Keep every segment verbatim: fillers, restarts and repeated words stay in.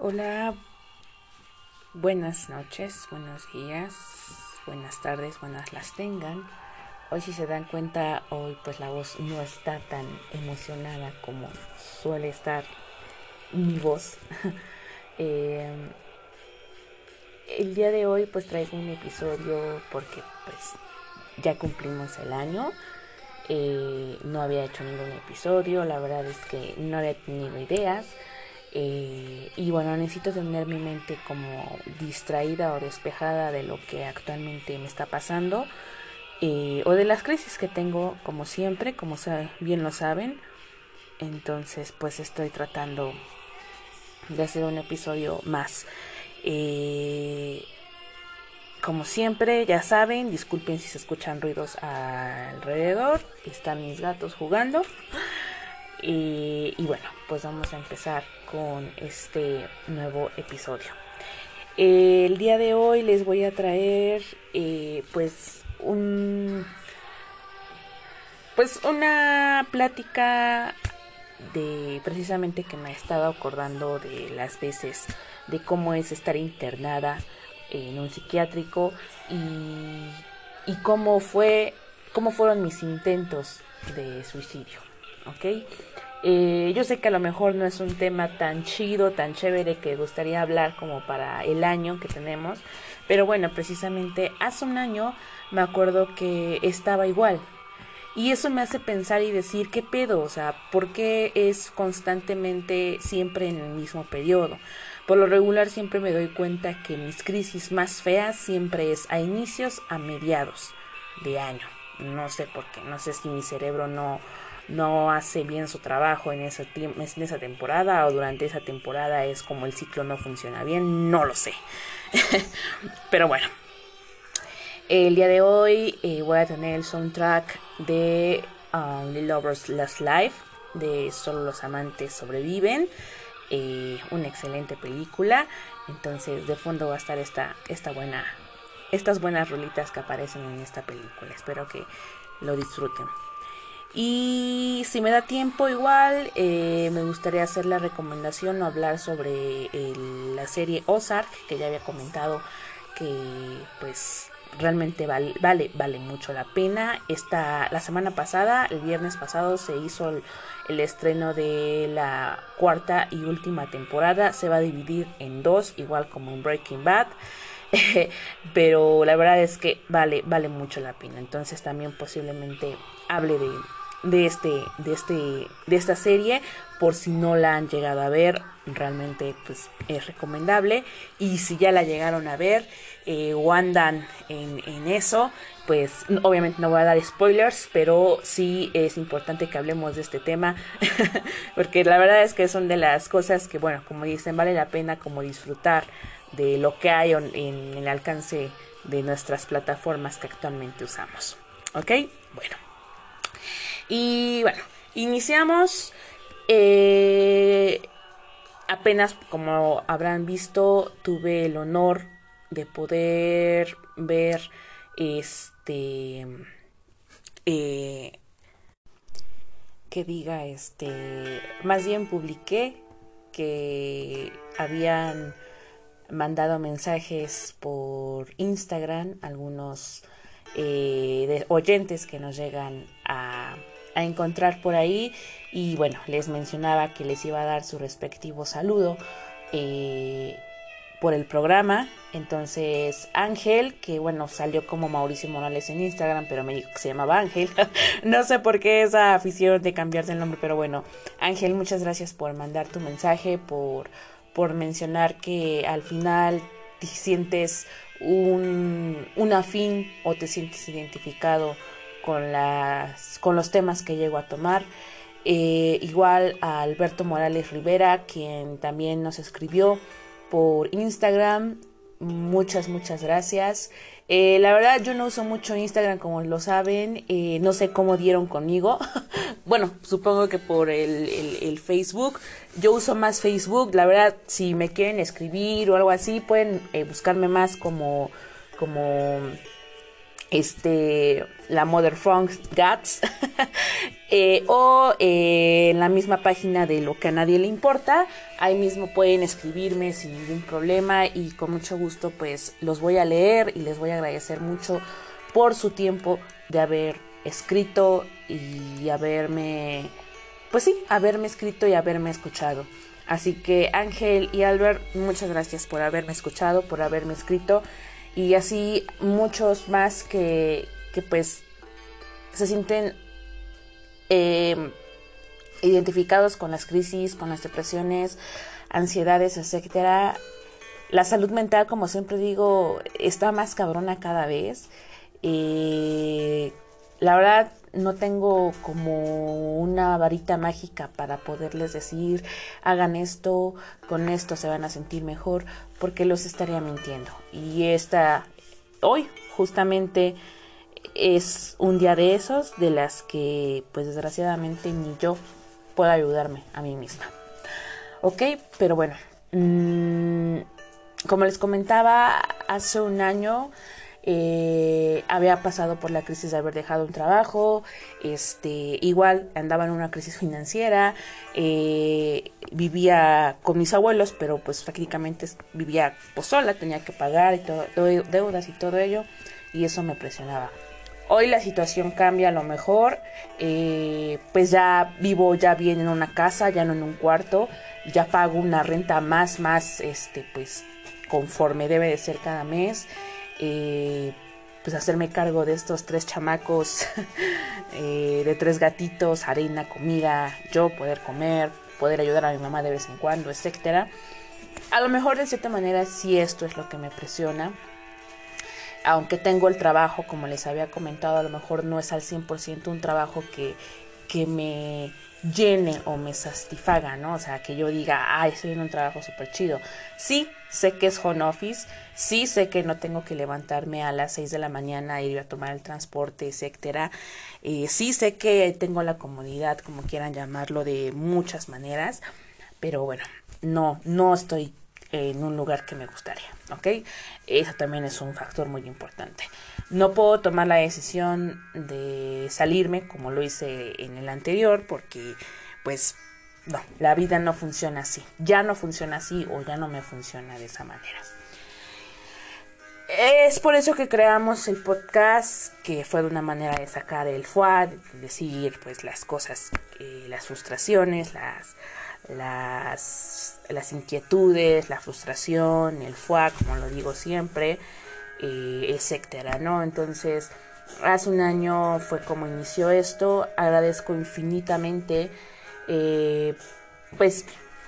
Hola, buenas noches, buenos días, buenas tardes, buenas las tengan. Hoy si se dan cuenta, hoy pues la voz no está tan emocionada como suele estar mi voz. eh, el día de hoy pues traigo un episodio porque pues ya cumplimos el año. Eh, no había hecho ningún episodio, la verdad es que no había tenido ideas. Eh, y bueno, necesito tener mi mente como distraída o despejada de lo que actualmente me está pasando, eh, o de las crisis que tengo, como siempre, como bien lo saben. Entonces pues estoy tratando de hacer un episodio más. eh, como siempre, ya saben, disculpen si se escuchan ruidos alrededor, están mis gatos jugando. Y, y bueno, pues vamos a empezar con este nuevo episodio. Eh, el día de hoy les voy a traer eh, pues un pues una plática de precisamente que me he estado acordando de las veces de cómo es estar internada en un psiquiátrico y, y cómo fue cómo fueron mis intentos de suicidio, ¿ok? Eh, yo sé que a lo mejor no es un tema tan chido, tan chévere que gustaría hablar como para el año que tenemos, pero bueno, precisamente hace un año me acuerdo que estaba igual. Y eso me hace pensar y decir, ¿qué pedo? O sea, ¿por qué es constantemente siempre en el mismo periodo? Por lo regular siempre me doy cuenta que mis crisis más feas siempre es a inicios, a mediados de año. No sé por qué, no sé si mi cerebro no, no hace bien su trabajo en esa, en esa temporada, o durante esa temporada es como el ciclo no funciona bien, no lo sé. Pero bueno, el día de hoy eh, voy a tener el soundtrack de um, The Lovers Last Life, de Solo los amantes sobreviven. Eh, una excelente película. Entonces de fondo va a estar esta, esta buena, estas buenas rolitas que aparecen en esta película. Espero que lo disfruten. Y si me da tiempo igual, eh, me gustaría hacer la recomendación o hablar sobre el, la serie Ozark, que ya había comentado que pues realmente vale, vale, vale mucho la pena. Esta, la semana pasada, el viernes pasado, se hizo el, el estreno de la cuarta y última temporada. Se va a dividir en dos, igual como en Breaking Bad. Pero la verdad es que vale, vale mucho la pena. Entonces también posiblemente hable de de este de este de esta serie, por si no la han llegado a ver. Realmente pues es recomendable, y si ya la llegaron a ver eh, o andan en, en eso, pues obviamente no voy a dar spoilers, pero sí es importante que hablemos de este tema porque la verdad es que son de las cosas que, bueno, como dicen, vale la pena como disfrutar de lo que hay en, en el alcance de nuestras plataformas que actualmente usamos. ¿Ok? Bueno. Y bueno, iniciamos. Eh, apenas, como habrán visto, tuve el honor de poder ver este. Eh, que diga este. Más bien publiqué que habían mandado mensajes por Instagram algunos eh, de oyentes que nos llegan a, a encontrar por ahí, y bueno, les mencionaba que les iba a dar su respectivo saludo eh, por el programa. Entonces Ángel, que bueno, salió como Mauricio Morales en Instagram, pero me dijo que se llamaba Ángel. No sé por qué esa afición de cambiarse el nombre, pero bueno, Ángel, muchas gracias por mandar tu mensaje, por por mencionar que al final te sientes un, un afín o te sientes identificado con, las, con los temas que llego a tomar. Eh, igual a Alberto Morales Rivera, quien también nos escribió por Instagram. Muchas, muchas gracias. Eh, la verdad, yo no uso mucho Instagram, como lo saben. Eh, no sé cómo dieron conmigo. Bueno, supongo que por el, el, el Facebook. Yo uso más Facebook. La verdad, si me quieren escribir o algo así, pueden eh, buscarme más como, como este, la Mother Funk Gats. eh, o eh, en la misma página de Lo que a nadie le importa. Ahí mismo pueden escribirme sin ningún problema y con mucho gusto pues los voy a leer y les voy a agradecer mucho por su tiempo de haber escrito y haberme, pues sí, haberme escrito y haberme escuchado. Así que Ángel y Albert, muchas gracias por haberme escuchado, por haberme escrito, y así muchos más que, que pues se sienten eh, identificados con las crisis, con las depresiones, ansiedades, etcétera. La salud mental, como siempre digo, está más cabrona cada vez. Eh, la verdad no tengo como una varita mágica para poderles decir hagan esto, con esto se van a sentir mejor, porque los estaría mintiendo. Y esta hoy justamente es un día de esos de las que pues desgraciadamente ni yo puedo ayudarme a mí misma. Ok, pero bueno, mmm, como les comentaba, hace un año Eh, había pasado por la crisis de haber dejado un trabajo, este, igual andaba en una crisis financiera, eh, vivía con mis abuelos, pero pues prácticamente vivía pues sola, tenía que pagar y todo, todo, deudas y todo ello, y eso me presionaba. Hoy la situación cambia a lo mejor, eh, pues ya vivo ya bien en una casa, ya no en un cuarto, ya pago una renta más, más, este, pues conforme debe de ser cada mes. Eh, pues hacerme cargo de estos tres chamacos, eh, de tres gatitos, arena, comida, yo poder comer, poder ayudar a mi mamá de vez en cuando, etcétera. A lo mejor de cierta manera sí esto es lo que me presiona, aunque tengo el trabajo, como les había comentado, a lo mejor no es al cien por ciento un trabajo que, que me llene o me satisfaga, ¿no? O sea, que yo diga, ay, estoy en un trabajo súper chido. Sí, sé que es home office, sí sé que no tengo que levantarme a las seis de la mañana e ir a tomar el transporte, etcétera. Eh, sí sé que tengo la comodidad, como quieran llamarlo, de muchas maneras, pero bueno, no, no estoy en un lugar que me gustaría, ¿ok? Eso también es un factor muy importante. No puedo tomar la decisión de salirme como lo hice en el anterior porque, pues, no, la vida no funciona así. Ya no funciona así o ya no me funciona de esa manera. Es por eso que creamos el podcast, que fue de una manera de sacar el fuá, de decir, pues, las cosas, eh, las frustraciones, las... Las, las inquietudes, la frustración, el fuá, como lo digo siempre, eh, etcétera, ¿no? Entonces, hace un año fue como inició esto. Agradezco infinitamente, eh, pues,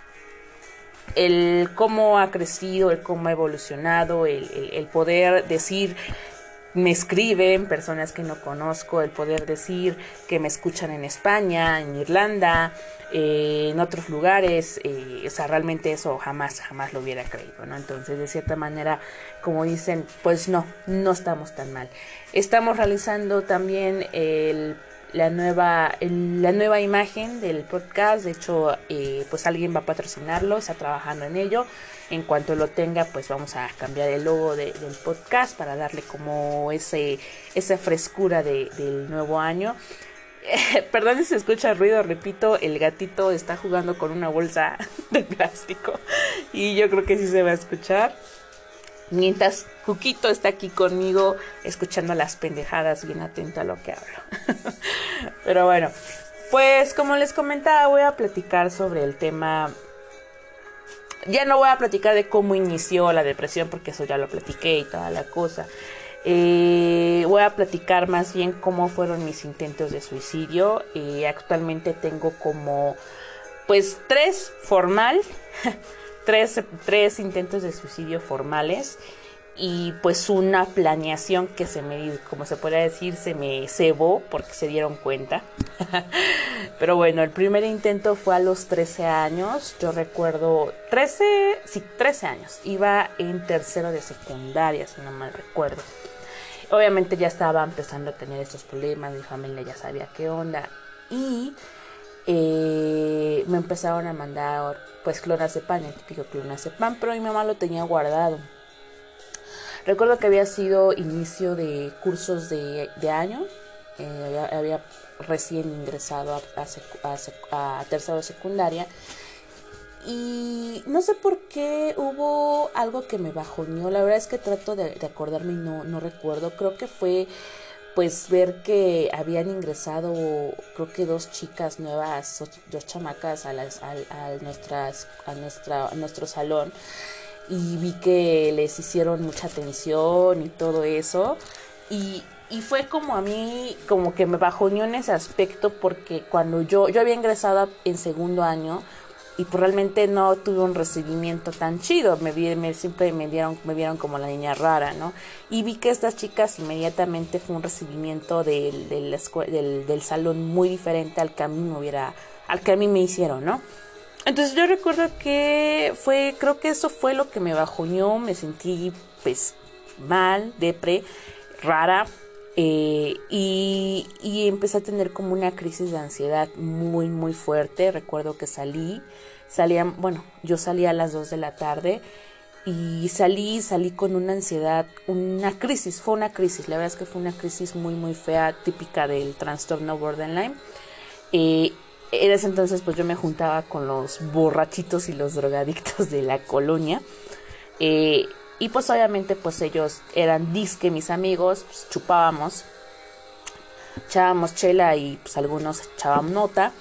el cómo ha crecido, el cómo ha evolucionado, el, el, el poder decir, me escriben personas que no conozco, el poder decir que me escuchan en España, en Irlanda, eh, en otros lugares, eh, o sea, realmente eso jamás, jamás lo hubiera creído, ¿no? Entonces, de cierta manera, como dicen, pues no, no estamos tan mal. Estamos realizando también el, la nueva, el, la nueva imagen del podcast. De hecho, eh, pues alguien va a patrocinarlo, está trabajando en ello. En cuanto lo tenga, pues vamos a cambiar el logo de, del podcast para darle como ese esa frescura de, del nuevo año. Eh, perdón si se escucha ruido, repito, el gatito está jugando con una bolsa de plástico y yo creo que sí se va a escuchar. Mientras Cuquito está aquí conmigo escuchando las pendejadas, bien atento a lo que hablo. Pero bueno, pues como les comentaba, voy a platicar sobre el tema. Ya no voy a platicar de cómo inició la depresión, porque eso ya lo platiqué y toda la cosa. Eh, voy a platicar más bien cómo fueron mis intentos de suicidio. Eh, actualmente tengo como, pues, tres formal, tres, tres intentos de suicidio formales. Y pues una planeación que se me, como se puede decir, se me cebó porque se dieron cuenta. Pero bueno, el primer intento fue a los trece años. Yo recuerdo, trece, sí, trece años. Iba en tercero de secundaria, si no mal recuerdo. Obviamente ya estaba empezando a tener estos problemas, mi familia ya sabía qué onda. Y eh, me empezaron a mandar pues clonazepam, el típico clonazepam, pero mi mamá lo tenía guardado. Recuerdo que había sido inicio de cursos de, de año eh, había, había recién ingresado a, a, secu, a, secu, a tercero de secundaria. Y no sé por qué hubo algo que me bajoneó. La verdad es que trato de, de acordarme y no, no recuerdo. Creo que fue pues ver que habían ingresado, creo que dos chicas nuevas, dos chamacas a, las, a, a, nuestras, a, nuestra, a nuestro salón. Y vi que les hicieron mucha atención y todo eso. Y, y fue como a mí, como que me bajoneó en ese aspecto, porque cuando yo, yo había ingresado en segundo año, y pues realmente no tuve un recibimiento tan chido, me, vi, me siempre me dieron, me vieron como la niña rara, ¿no? Y vi que estas chicas inmediatamente fue un recibimiento del, del, del, del salón muy diferente al que a mí me hubiera, al que a mí me hicieron, ¿no? Entonces yo recuerdo que fue, creo que eso fue lo que me bajoneó, me sentí pues mal, depre, rara, eh, y, y empecé a tener como una crisis de ansiedad muy muy fuerte. Recuerdo que salí, salía, bueno, yo salí a las dos de la tarde y salí, salí con una ansiedad, una crisis, fue una crisis, la verdad es que fue una crisis muy muy fea, típica del trastorno borderline. Eh, en ese entonces pues yo me juntaba con los borrachitos y los drogadictos de la colonia. Eh, y pues obviamente pues ellos eran disque mis amigos, pues chupábamos, echábamos chela y pues algunos echaban nota.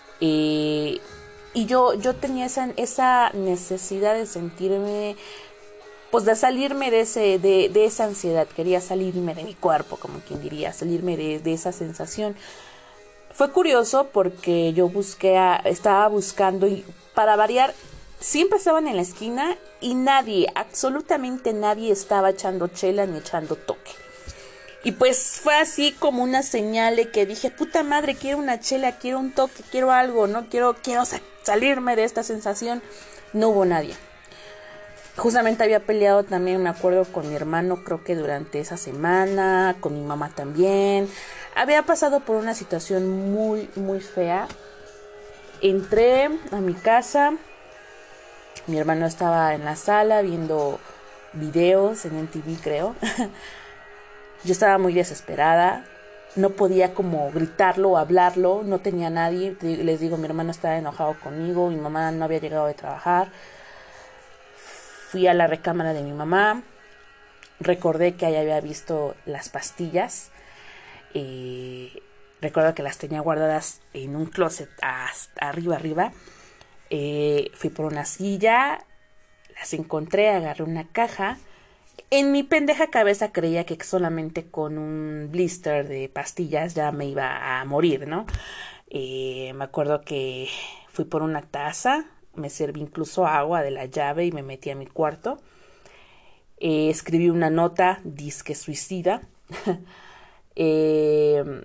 Eh, y yo, yo tenía esa, esa necesidad de sentirme, pues de salirme de, ese, de, de esa ansiedad, quería salirme de mi cuerpo, como quien diría, salirme de, de esa sensación. Fue curioso porque yo busqué, a, estaba buscando y para variar, siempre estaban en la esquina y nadie, absolutamente nadie estaba echando chela ni echando toque. Y pues fue así como una señal de que dije, puta madre, quiero una chela, quiero un toque, quiero algo, ¿no? Quiero, quiero salirme de esta sensación. No hubo nadie. Justamente había peleado también, me acuerdo, con mi hermano, creo que durante esa semana, con mi mamá también. Había pasado por una situación muy, muy fea. Entré a mi casa, mi hermano estaba en la sala viendo videos en M T V, creo. Yo estaba muy desesperada, no podía como gritarlo o hablarlo, no tenía nadie. Les digo, mi hermano estaba enojado conmigo, mi mamá no había llegado de trabajar. Fui a la recámara de mi mamá, recordé que ahí había visto las pastillas, eh, recuerdo que las tenía guardadas en un closet hasta arriba, arriba. Eh, fui por una silla, las encontré, agarré una caja. En mi pendeja cabeza creía que solamente con un blister de pastillas ya me iba a morir, ¿no? Eh, me acuerdo que fui por una taza, me serví incluso agua de la llave y me metí a mi cuarto. Eh, escribí una nota, disque suicida. eh,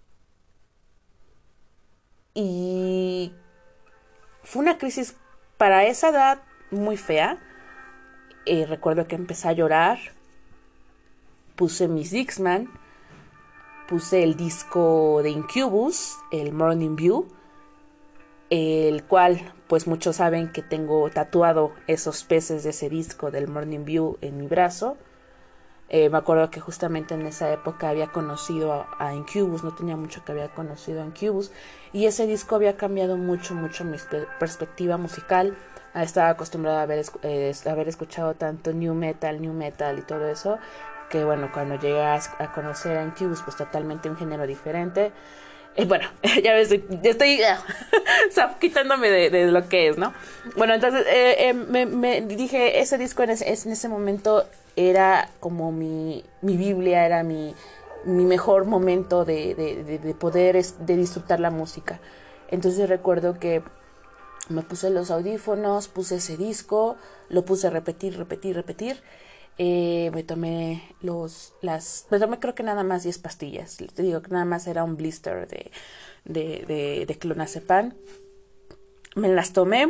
y fue una crisis para esa edad muy fea. Eh, recuerdo que empecé a llorar, puse mis Dixman, puse el disco de Incubus, el Morning View, el cual pues muchos saben que tengo tatuado esos peces de ese disco del Morning View en mi brazo. Eh, me acuerdo que justamente en esa época había conocido a, a Incubus, no tenía mucho que había conocido a Incubus, y ese disco había cambiado mucho, mucho mi perspectiva musical. Estaba acostumbrada a haber, eh, a haber escuchado tanto new metal, new metal y todo eso, que bueno, cuando llegué a, a conocer a Incubus, pues totalmente un género diferente. Eh, bueno, ya ves, estoy o sea, quitándome de, de lo que es, ¿no? Bueno, entonces eh, eh, me, me dije, ese disco en ese, en ese momento era como mi, mi Biblia, era mi, mi mejor momento de, de, de, de poder de disfrutar la música. Entonces recuerdo que me puse los audífonos, puse ese disco, lo puse a repetir, repetir, repetir. Eh, me tomé los, las, me tomé creo que nada más diez pastillas. Te digo que nada más era un blister de, de, de, de clonazepam. Me las tomé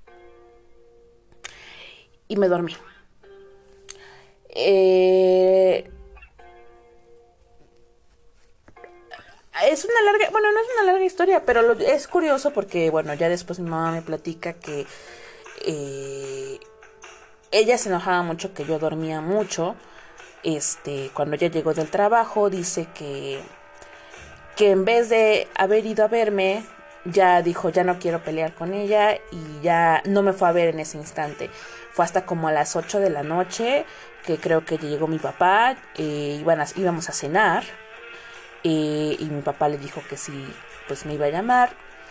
y me dormí. Eh, es una larga, bueno, no es una larga historia, pero lo, es curioso porque, bueno, ya después mi mamá me platica que eh, ella se enojaba mucho que yo dormía mucho. Este, cuando ella llegó del trabajo, dice que que en vez de haber ido a verme, ya dijo, ya no quiero pelear con ella, y ya no me fue a ver en ese instante. Fue hasta como a las ocho de la noche, que creo que llegó mi papá, eh, iban a, íbamos a cenar, eh, y mi papá le dijo que sí, pues me iba a llamar.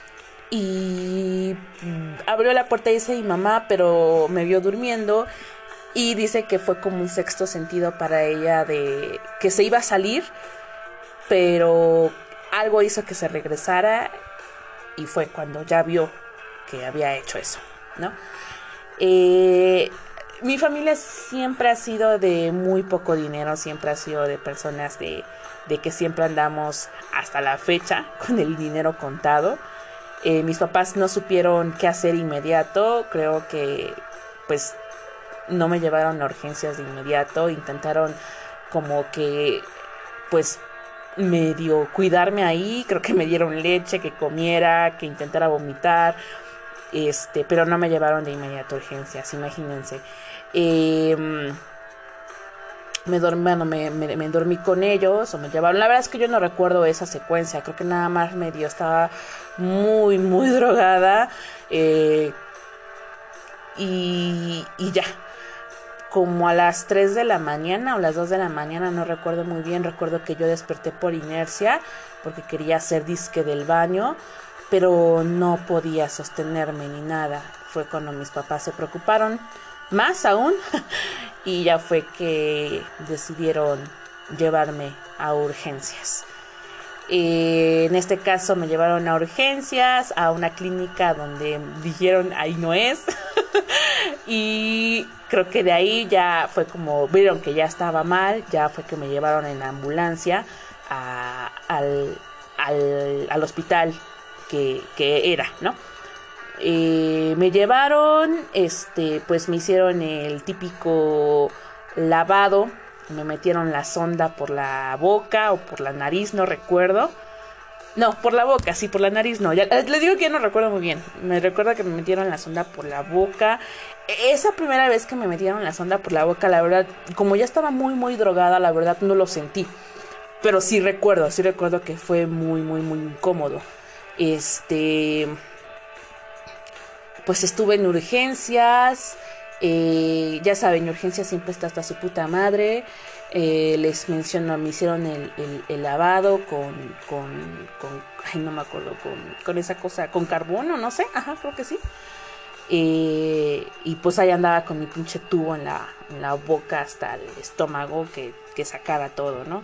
Y abrió la puerta y dice mi mamá, pero me vio durmiendo, y dice que fue como un sexto sentido para ella de que se iba a salir, pero algo hizo que se regresara, y fue cuando ya vio que había hecho eso, ¿no? Eh, mi familia siempre ha sido de muy poco dinero, siempre ha sido de personas de, de que siempre andamos hasta la fecha con el dinero contado. Eh, mis papás no supieron qué hacer inmediato, creo que pues no me llevaron a urgencias de inmediato, intentaron como que pues medio cuidarme ahí, creo que me dieron leche, que comiera, que intentara vomitar, este, pero no me llevaron de inmediato a urgencias, imagínense. Eh, me dormí, bueno, me, me, me dormí con ellos, o me llevaron, la verdad es que yo no recuerdo esa secuencia, creo que nada más medio estaba muy, muy drogada, eh, y, y ya. Como a las tres de la mañana o las dos de la mañana, no recuerdo muy bien, recuerdo que yo desperté por inercia porque quería hacer disque del baño, pero no podía sostenerme ni nada. Fue cuando mis papás se preocuparon más aún y ya fue que decidieron llevarme a urgencias. Eh, en este caso me llevaron a urgencias, a una clínica donde dijeron ahí no es. Y creo que de ahí ya fue como vieron que ya estaba mal, ya fue que me llevaron en ambulancia a, al, al, al hospital que, que era, ¿no? Eh, me llevaron, este, pues me hicieron el típico lavado, me metieron la sonda por la boca o por la nariz, no recuerdo. No, por la boca, sí, por la nariz no. Ya, les digo que ya no recuerdo muy bien. Me recuerdo que me metieron la sonda por la boca. Esa primera vez que me metieron la sonda por la boca, la verdad, como ya estaba muy, muy drogada, la verdad no lo sentí. Pero sí recuerdo, sí recuerdo que fue muy, muy, muy incómodo. Este... Pues estuve en urgencias. Eh, ya saben, urgencias siempre está hasta su puta madre. Eh, les menciono, me hicieron el, el, el lavado con, con, con, ay, no me acuerdo, con, con esa cosa, con carbono, no sé, ajá, creo que sí. Eh, y pues ahí andaba con mi pinche tubo en la, en la boca hasta el estómago que, que sacara todo, ¿no?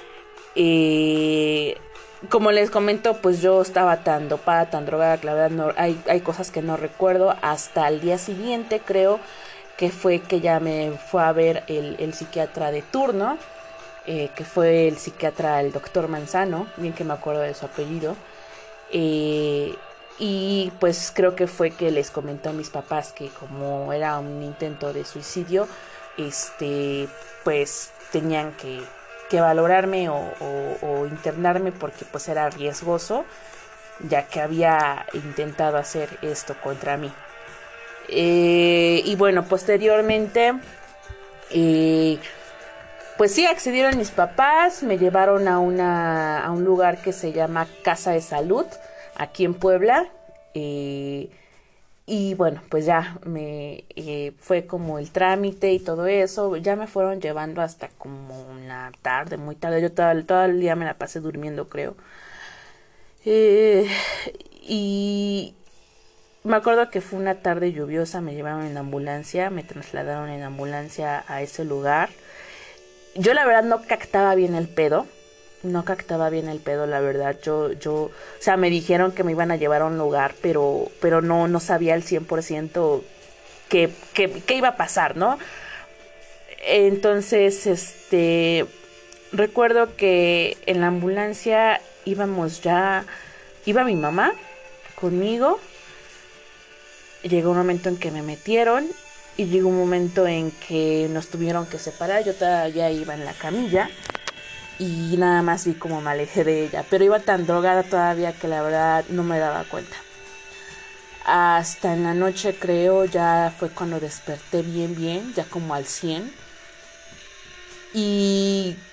Eh, como les comento, pues yo estaba tan dopada, tan drogada, que la verdad no, hay, hay cosas que no recuerdo. Hasta el día siguiente, creo que fue que ya me fue a ver el, el psiquiatra de turno, eh, que fue el psiquiatra, el doctor Manzano, bien que me acuerdo de su apellido. Eh, y pues creo que fue que les comentó a mis papás que como era un intento de suicidio, este, pues tenían que que valorarme o, o, o internarme porque pues era riesgoso, ya que había intentado hacer esto contra mí. Eh, y bueno, posteriormente eh, pues sí, accedieron mis papás, me llevaron a, una, a un lugar que se llama Casa de Salud, aquí en Puebla. eh, Y bueno, pues ya me eh, fue como el trámite y todo eso. Ya me fueron llevando hasta como una tarde, muy tarde. Yo todo, todo el día me la pasé durmiendo, creo. Eh, y me acuerdo que fue una tarde lluviosa. Me llevaron en ambulancia, me trasladaron en ambulancia a ese lugar. Yo la verdad no captaba bien el pedo. No captaba bien el pedo, la verdad. Yo, yo, o sea, me dijeron que me iban a llevar a un lugar, pero, pero no, no sabía al cien por ciento qué, qué, qué iba a pasar, ¿no? Entonces, este, recuerdo que en la ambulancia íbamos ya, iba mi mamá conmigo. Llegó un momento en que me metieron y llegó un momento en que nos tuvieron que separar. Yo todavía iba en la camilla. Y nada más vi como me alejé de ella. Pero iba tan drogada todavía que la verdad no me daba cuenta. Hasta en la noche creo ya fue cuando desperté bien bien. Ya como al cien. Y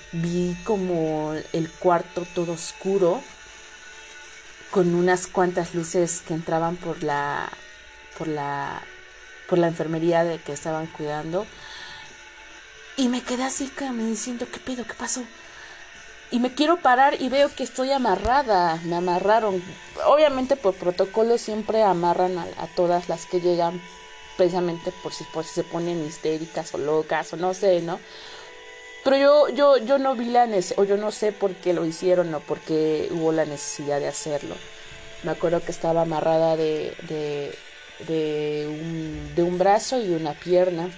vi como el cuarto todo oscuro, con unas cuantas luces que entraban por la por la por la enfermería de que estaban cuidando, y me quedé así como diciendo, ¿qué pedo? ¿Qué pasó? Y me quiero parar y veo que estoy amarrada, me amarraron. Obviamente por protocolo siempre amarran a, a todas las que llegan, precisamente por si, por si se ponen histéricas o locas o no sé, ¿no? Pero yo, yo, yo no vi la necesidad, o yo no sé por qué lo hicieron o por qué hubo la necesidad de hacerlo. Me acuerdo que estaba amarrada de, de, de, un, de un brazo y una pierna.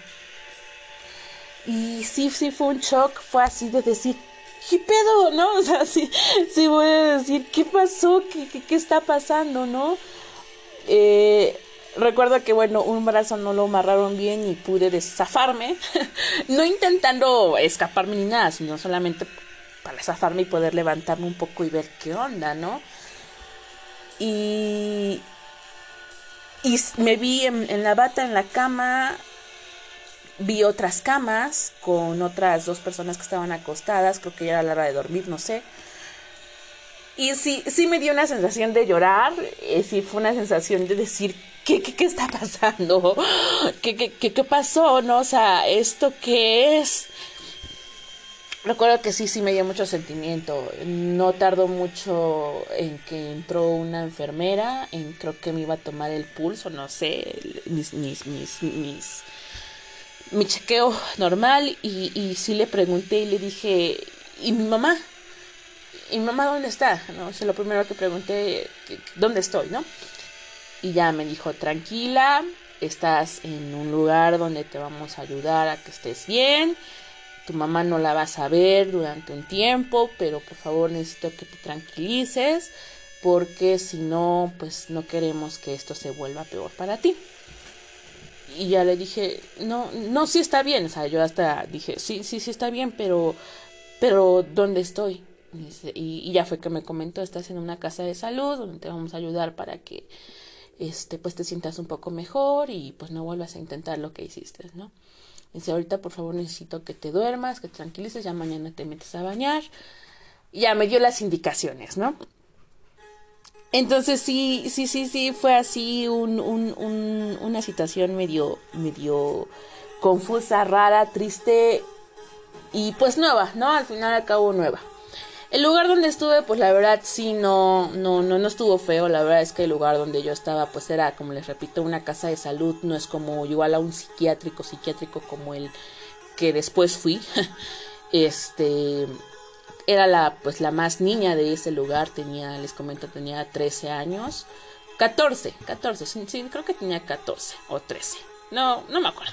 Y sí, sí fue un shock, fue así de decir, ¿qué pedo? ¿No? O sea, sí, sí voy a decir, ¿qué pasó? ¿Qué, qué, qué está pasando? ¿No? Eh, recuerdo que, bueno, un brazo no lo amarraron bien y pude zafarme. No intentando escaparme ni nada, sino solamente para zafarme y poder levantarme un poco y ver qué onda, ¿no? Y, y me vi en, en la bata, en la cama. Vi otras camas con otras dos personas que estaban acostadas, creo que ya era la hora de dormir, no sé. Y sí, sí me dio una sensación de llorar, eh, sí fue una sensación de decir, ¿qué, qué, qué está pasando? ¿Qué, qué, qué, qué pasó? ¿No? O sea, ¿esto qué es? Recuerdo que sí, sí me dio mucho sentimiento. No tardó mucho en que entró una enfermera, en, creo que me iba a tomar el pulso, no sé, mis, mis, mis, mis mi chequeo normal, y, y sí le pregunté y le dije, ¿y mi mamá? ¿Y mi mamá dónde está? ¿No? O sea, lo primero que pregunté, ¿dónde estoy? ¿No? Y ya me dijo, tranquila, estás en un lugar donde te vamos a ayudar a que estés bien, tu mamá no la vas a ver durante un tiempo, pero por favor necesito que te tranquilices, porque si no, pues no queremos que esto se vuelva peor para ti. Y ya le dije, no, no, sí está bien. O sea, yo hasta dije, sí, sí, sí está bien, pero, pero ¿dónde estoy? Y, dice, y, y ya fue que me comentó, estás en una casa de salud donde te vamos a ayudar para que, este, pues te sientas un poco mejor y pues no vuelvas a intentar lo que hiciste, ¿no? Dice, ahorita por favor necesito que te duermas, que te tranquilices, ya mañana te metes a bañar. Y ya me dio las indicaciones, ¿no? Entonces sí, sí, sí, sí, fue así un, un, un, una situación medio, medio confusa, rara, triste y pues nueva, ¿no? Al final al cabo nueva. El lugar donde estuve, pues la verdad sí no, no, no, no estuvo feo. La verdad es que el lugar donde yo estaba, pues era, como les repito, una casa de salud. No es como igual a un psiquiátrico, psiquiátrico como el que después fui. Este... Era la, pues, la más niña de ese lugar, tenía, les comento, tenía trece años, catorce, catorce, sí, sí, creo que tenía catorce o trece, no, no me acuerdo.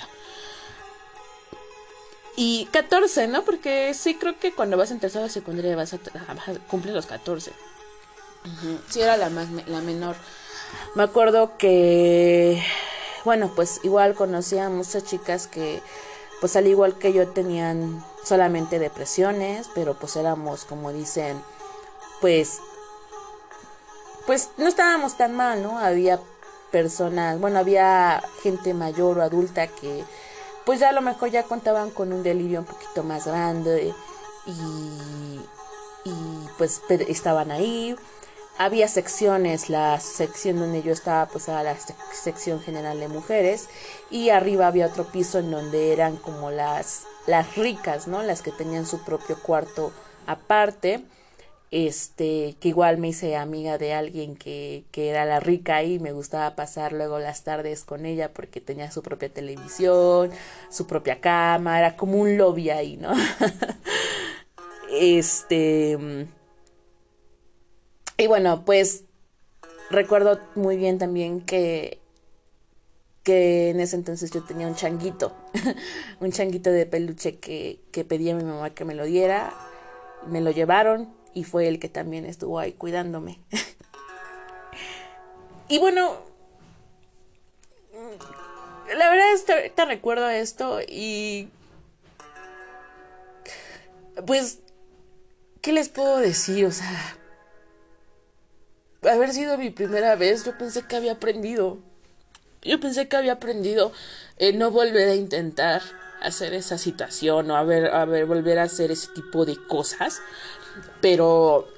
Y catorce, ¿no? Porque sí, creo que cuando vas a tercera de secundaria vas a, a, a cumplir los catorce. Uh-huh. Sí, era la más, la menor. Me acuerdo que, bueno, pues igual conocía a muchas chicas que, pues al igual que yo, tenían solamente depresiones, pero pues éramos, como dicen, pues, pues no estábamos tan mal, ¿no? Había personas, bueno, había gente mayor o adulta que, pues ya a lo mejor ya contaban con un delirio un poquito más grande y, y pues estaban ahí. Había secciones, la sección donde yo estaba pues era la sección general de mujeres, y arriba había otro piso en donde eran como las, las ricas, ¿no? Las que tenían su propio cuarto aparte, este, que igual me hice amiga de alguien que, que era la rica y me gustaba pasar luego las tardes con ella porque tenía su propia televisión, su propia cama, era como un lobby ahí, ¿no? este... Y bueno, pues recuerdo muy bien también que, que en ese entonces yo tenía un changuito, un changuito de peluche que, que pedí a mi mamá que me lo diera, me lo llevaron y fue el que también estuvo ahí cuidándome. Y bueno, la verdad es que ahorita recuerdo esto y pues, ¿qué les puedo decir? O sea, haber sido mi primera vez, yo pensé que había aprendido. Yo pensé que había aprendido eh, no volver a intentar. hacer esa situación o a ver, a ver, volver a hacer ese tipo de cosas. Pero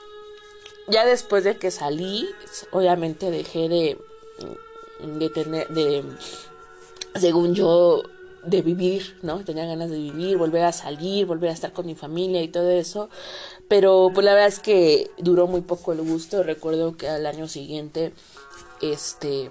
ya después de que salí, obviamente dejé de, de tener, de, según yo, de vivir, ¿no? Tenía ganas de vivir, volver a salir, volver a estar con mi familia y todo eso. Pero pues la verdad es que duró muy poco el gusto. Recuerdo que al año siguiente, este,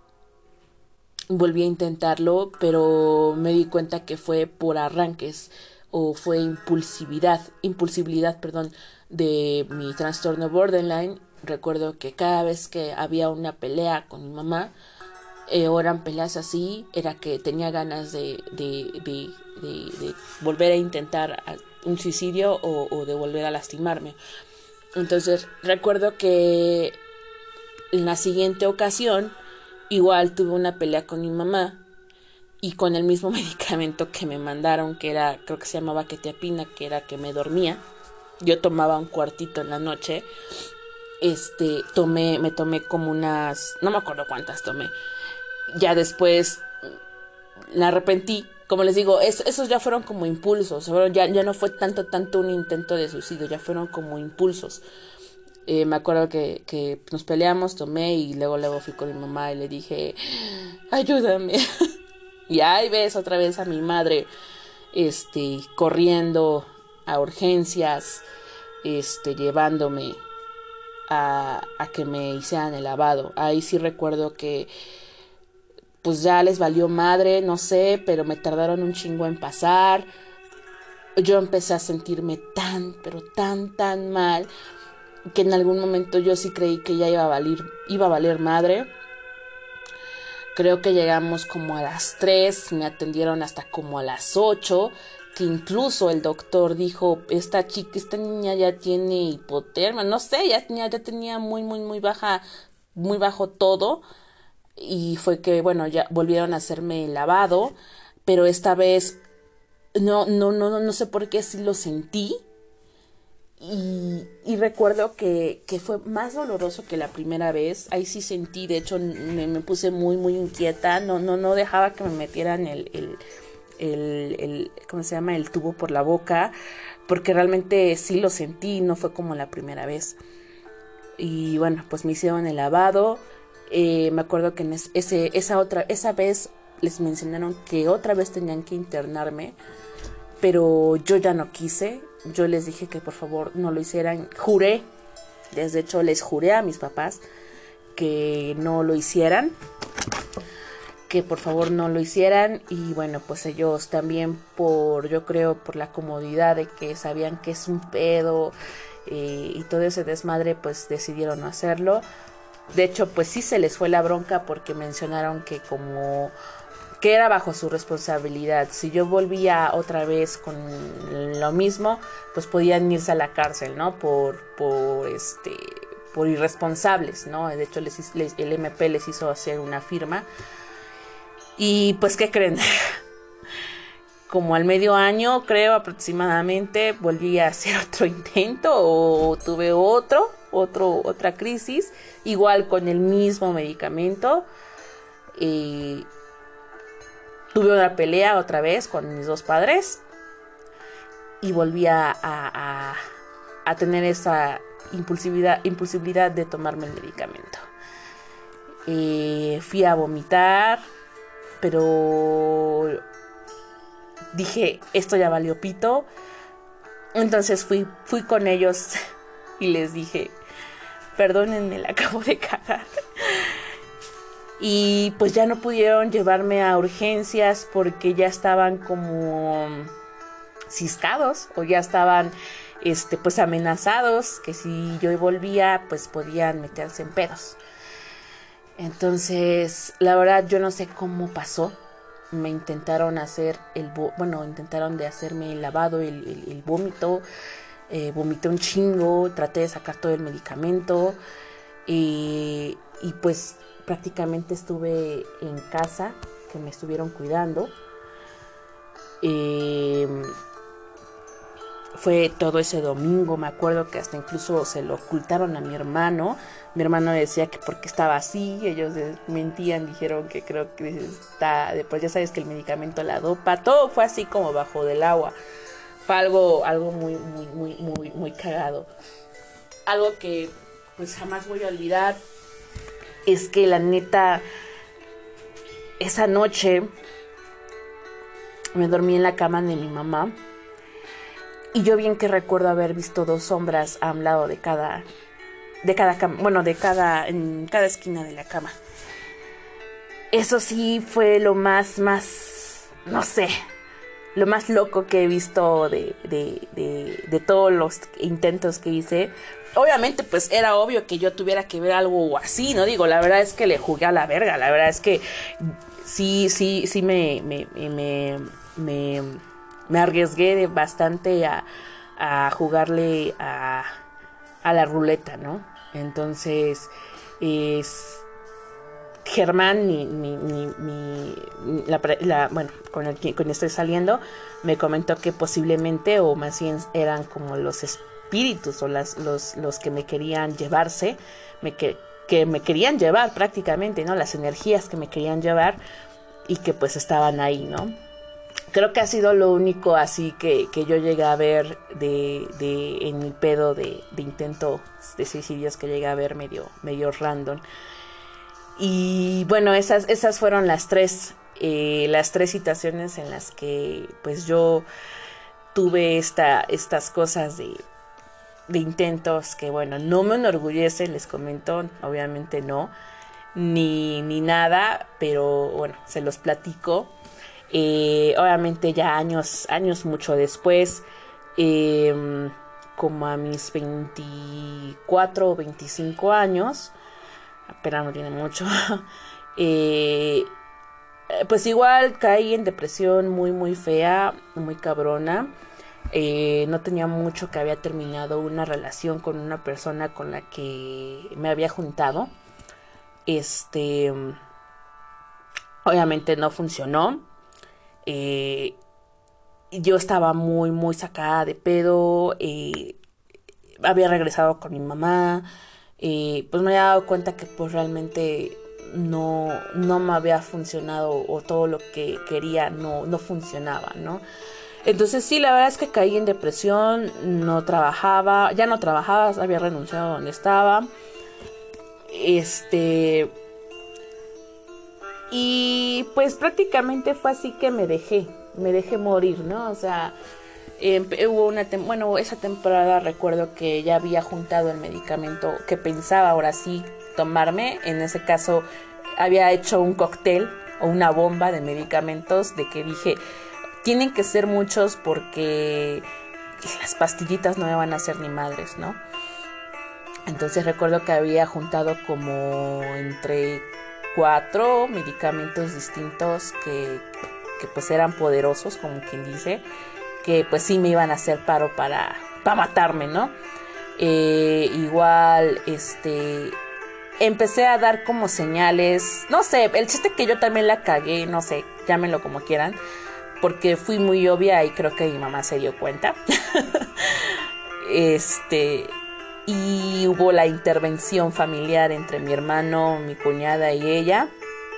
volví a intentarlo, pero me di cuenta que fue por arranques o fue impulsividad, impulsibilidad, perdón, de mi trastorno borderline. Recuerdo que cada vez que había una pelea con mi mamá, eh, o eran peleas así, era que tenía ganas de, de, de, de, de volver a intentar un suicidio o, o de volver a lastimarme. Entonces recuerdo que en la siguiente ocasión igual tuve una pelea con mi mamá y con el mismo medicamento que me mandaron, que era, creo que se llamaba quetiapina, que era que me dormía. Yo tomaba un cuartito en la noche. Este, tomé, me tomé como unas, no me acuerdo cuántas tomé. Ya después la arrepentí. Como les digo, es, esos ya fueron como impulsos. Ya, ya no fue tanto, tanto un intento de suicidio, ya fueron como impulsos. Eh, me acuerdo que, que nos peleamos, tomé y luego, luego fui con mi mamá y le dije, ayúdame. Y ahí ves otra vez a mi madre, este, corriendo a urgencias, este, llevándome a, a que me hicieran el lavado. Ahí sí recuerdo que pues ya les valió madre, no sé, pero me tardaron un chingo en pasar. Yo empecé a sentirme tan, pero tan, tan mal, que en algún momento yo sí creí que ya iba a valer, iba a valer madre. Creo que llegamos como a las tres, me atendieron hasta como a las ocho, que incluso el doctor dijo, esta chica, esta niña ya tiene hipotermia, no sé, ya tenía, ya tenía muy, muy, muy baja, muy bajo todo. Y fue que, bueno, ya volvieron a hacerme el lavado, pero esta vez no, no, no, no sé por qué sí lo sentí. Y, y recuerdo que, que fue más doloroso que la primera vez. Ahí sí sentí, de hecho me, me puse muy muy inquieta. No, no, no dejaba que me metieran el, el, el, el, ¿cómo se llama? El tubo por la boca, porque realmente sí lo sentí, no fue como la primera vez. Y bueno, pues me hicieron el lavado. Eh, me acuerdo que en ese, esa otra, esa vez les mencionaron que otra vez tenían que internarme, pero yo ya no quise. Yo les dije que por favor no lo hicieran. Juré, de hecho les juré a mis papás que no lo hicieran, que por favor no lo hicieran. Y bueno, pues ellos también, por, yo creo por la comodidad de que sabían que es un pedo eh, y todo ese desmadre, pues decidieron no hacerlo. De hecho, pues sí se les fue la bronca porque mencionaron que como que era bajo su responsabilidad. Si yo volvía otra vez con lo mismo, pues podían irse a la cárcel, ¿no? Por, por este, por irresponsables, ¿no? De hecho, les, les, el M P les hizo hacer una firma. Y pues, ¿qué creen? Como al medio año, creo aproximadamente, volví a hacer otro intento o tuve otro, otro, otra crisis, igual con el mismo medicamento. Y tuve una pelea otra vez con mis dos padres y volví a, a, a tener esa impulsividad, impulsividad de tomarme el medicamento. Eh, fui a vomitar, pero dije, esto ya valió pito. Entonces fui, fui con ellos y les dije, perdónenme, la acabo de cagar. Y pues ya no pudieron llevarme a urgencias porque ya estaban como ciscados o ya estaban este, pues amenazados que si yo volvía pues podían meterse en pedos. Entonces la verdad yo no sé cómo pasó. Me intentaron hacer el bueno intentaron de hacerme el lavado, el, el, el vómito, eh, vomité un chingo, traté de sacar todo el medicamento y, y pues prácticamente estuve en casa, que me estuvieron cuidando. Eh, fue todo ese domingo, me acuerdo que hasta incluso se lo ocultaron a mi hermano. Mi hermano decía que porque estaba así, ellos mentían, dijeron que creo que está, pues ya sabes que el medicamento la dopa, todo fue así como bajo del agua. Fue algo, algo muy, muy, muy, muy, muy cagado. Algo que pues jamás voy a olvidar es que la neta, esa noche me dormí en la cama de mi mamá y yo bien que recuerdo haber visto dos sombras a un lado de cada de cada cama, bueno, de cada en cada esquina de la cama. Eso sí fue lo más más no sé, lo más loco que he visto de de de de todos los intentos que hice. Obviamente pues era obvio que yo tuviera que ver algo así, no digo, la verdad es que le jugué a la verga, la verdad es que sí sí sí me me me me, me arriesgué bastante a a jugarle a a la ruleta, ¿no? Entonces, es Germán, mi, mi, mi, mi la, la, bueno, con el que con estoy saliendo, me comentó que posiblemente, o más bien eran como los espíritus o las, los, los que me querían llevarse, me que, que me querían llevar prácticamente, ¿no? Las energías que me querían llevar y que pues estaban ahí, ¿no? Creo que ha sido lo único así que, que yo llegué a ver de, de en mi pedo de, de intento de suicidios que llegué a ver medio, medio random. Y bueno, esas, esas fueron las tres, eh, las tres situaciones en las que pues yo tuve esta, estas cosas de, de intentos que bueno, no me enorgullece, les comento, obviamente no, ni, ni nada, pero bueno, se los platico. Eh, obviamente ya años, años mucho después, eh, como a mis veinticuatro o veinticinco años, apenas no tiene mucho, eh, pues igual caí en depresión muy muy fea, muy cabrona. Eh, no tenía mucho que había terminado una relación con una persona con la que me había juntado. Este, obviamente no funcionó. Eh, yo estaba muy, muy sacada de pedo, eh, había regresado con mi mamá, eh, pues me había dado cuenta que pues realmente no, no me había funcionado o todo lo que quería no, no funcionaba, ¿no? Entonces sí, la verdad es que caí en depresión, no trabajaba, ya no trabajaba, había renunciado a donde estaba, este... Y pues prácticamente fue así que me dejé, me dejé morir, ¿no? O sea, eh, hubo una, tem- bueno, esa temporada recuerdo que ya había juntado el medicamento que pensaba ahora sí tomarme. En ese caso había hecho un cóctel o una bomba de medicamentos de que dije, tienen que ser muchos porque las pastillitas no me van a hacer ni madres, ¿no? Entonces recuerdo que había juntado como entre cuatro medicamentos distintos que, que pues eran poderosos, como quien dice, que pues sí me iban a hacer paro para, para matarme, ¿no? Eh, igual, este, empecé a dar como señales, no sé, el chiste que yo también la cagué, no sé, llámenlo como quieran, porque fui muy obvia y creo que mi mamá se dio cuenta. este... Y hubo la intervención familiar entre mi hermano, mi cuñada y ella.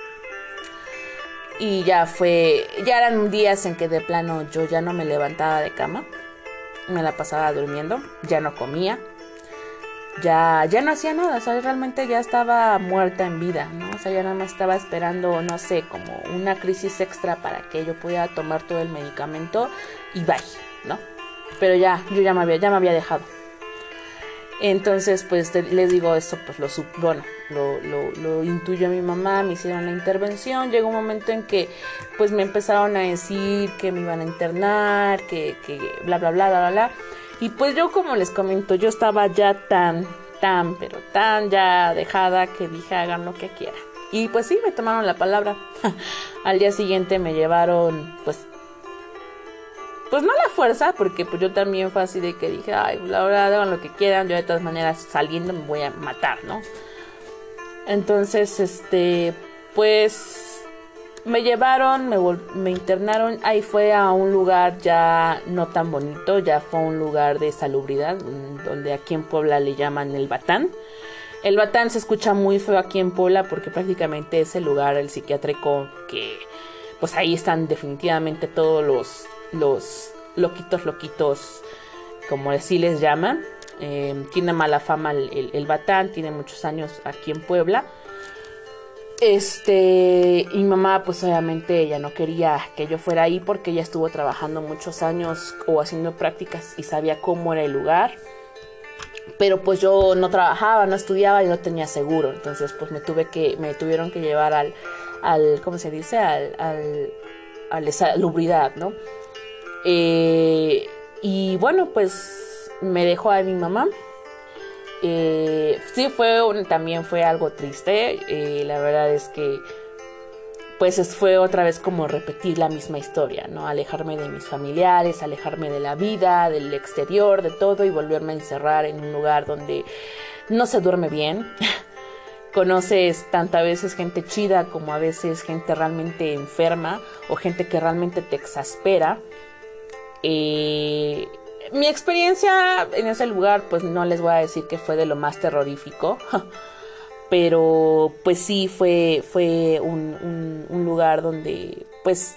Y ya fue, ya eran días en que de plano yo ya no me levantaba de cama. Me la pasaba durmiendo, ya no comía. Ya, ya no hacía nada, o sea, realmente ya estaba muerta en vida, ¿no? O sea, ya nada más estaba esperando, no sé, como una crisis extra para que yo pudiera tomar todo el medicamento y bye, ¿no? Pero ya, yo ya me había, ya me había dejado. Entonces, pues te, les digo eso, pues lo bueno, lo, lo, lo intuyó mi mamá, me hicieron la intervención, llegó un momento en que pues me empezaron a decir que me iban a internar, que, que bla bla bla bla bla bla. Y pues yo, como les comento, yo estaba ya tan, tan, pero tan ya dejada que dije hagan lo que quieran. Y pues sí, me tomaron la palabra. Al día siguiente me llevaron, pues Pues no la fuerza, porque pues yo también fue así de que dije, ay, la verdad, hagan lo que quieran, yo de todas maneras saliendo me voy a matar, ¿no? Entonces, este, pues me llevaron, me, me internaron, ahí fue a un lugar ya no tan bonito, ya fue un lugar de salubridad, donde aquí en Puebla le llaman el Batán. El Batán se escucha muy feo aquí en Puebla porque prácticamente es el lugar, el psiquiátrico, que pues ahí están definitivamente todos los, los loquitos, loquitos, como así les llaman. Eh, tiene mala fama el, el, el Batán, tiene muchos años aquí en Puebla. Este, y mi mamá pues obviamente ella no quería que yo fuera ahí porque ella estuvo trabajando muchos años o haciendo prácticas y sabía cómo era el lugar. Pero pues yo no trabajaba, no estudiaba y no tenía seguro. Entonces pues me tuve que, me tuvieron que llevar al, al ¿cómo se dice? Al, al, a la salubridad, ¿no? Eh, y bueno, pues me dejó a mi mamá. Eh, sí fue un, también fue algo triste. Eh, la verdad es que pues fue otra vez como repetir la misma historia, ¿no? Alejarme de mis familiares, alejarme de la vida, del exterior, de todo y volverme a encerrar en un lugar donde no se duerme bien. Conoces tanto a veces gente chida como a veces gente realmente enferma o gente que realmente te exaspera. Eh, mi experiencia en ese lugar pues no les voy a decir que fue de lo más terrorífico. Pero pues sí fue, fue un, un, un lugar donde pues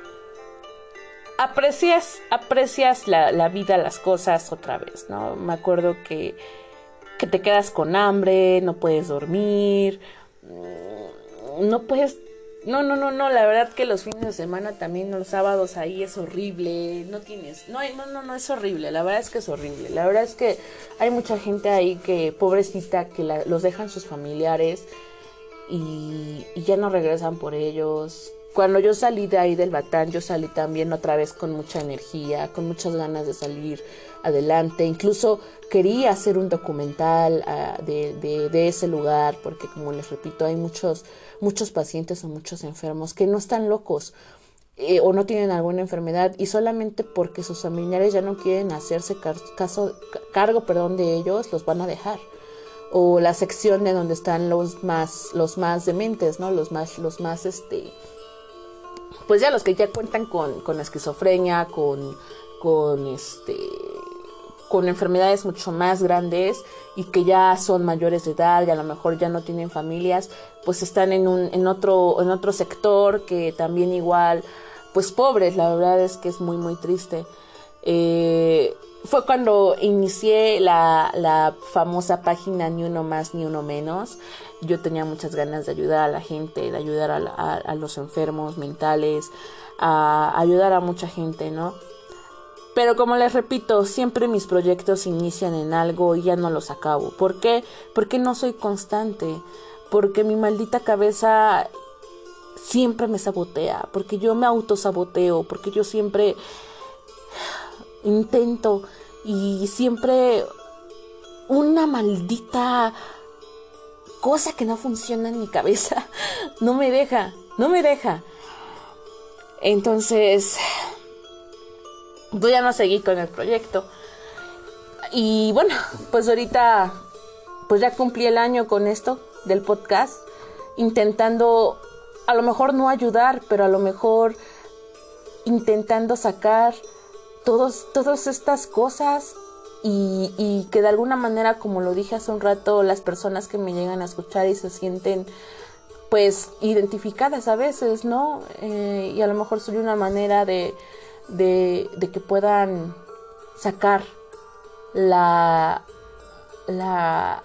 aprecias, aprecias la, la vida, las cosas otra vez, ¿no? Me acuerdo que, que te quedas con hambre, no puedes dormir, no puedes... No, no, no, no, la verdad que los fines de semana también, los sábados ahí es horrible, no tienes, no, no, no, no, es horrible, la verdad es que es horrible, la verdad es que hay mucha gente ahí que, pobrecita, que la, los dejan sus familiares y, y ya no regresan por ellos. Cuando yo salí de ahí del Batán, yo salí también otra vez con mucha energía, con muchas ganas de salir adelante. Incluso quería hacer un documental uh, de, de, de ese lugar, porque como les repito, hay muchos, muchos pacientes o muchos enfermos que no están locos eh, o no tienen alguna enfermedad y solamente porque sus familiares ya no quieren hacerse car caso, cargo perdón, de ellos, los van a dejar. O la sección de donde están los más, los más dementes, ¿no? Los más, los más, este... pues ya los que ya cuentan con, con esquizofrenia, con, con este, con enfermedades mucho más grandes y que ya son mayores de edad y a lo mejor ya no tienen familias, pues están en un, en otro, en otro sector que también igual, pues pobres, la verdad es que es muy muy triste. Eh, fue cuando inicié la, la famosa página Ni Uno Más Ni Uno Menos. Yo tenía muchas ganas de ayudar a la gente, de ayudar a, a, a los enfermos mentales, a ayudar a mucha gente, ¿no? Pero como les repito, siempre mis proyectos inician en algo y ya no los acabo. ¿Por qué? Porque no soy constante, porque mi maldita cabeza siempre me sabotea, porque yo me autosaboteo, porque yo siempre intento y siempre una maldita cosa que no funciona en mi cabeza no me deja, no me deja. Entonces, yo ya no seguí con el proyecto. Y bueno, pues ahorita, pues ya cumplí el año con esto del podcast, intentando, a lo mejor no ayudar, pero a lo mejor intentando sacar todos, todas estas cosas y, y que de alguna manera, como lo dije hace un rato, las personas que me llegan a escuchar y se sienten pues identificadas a veces, ¿no? Eh, y a lo mejor soy una manera de, de, de que puedan sacar la, la,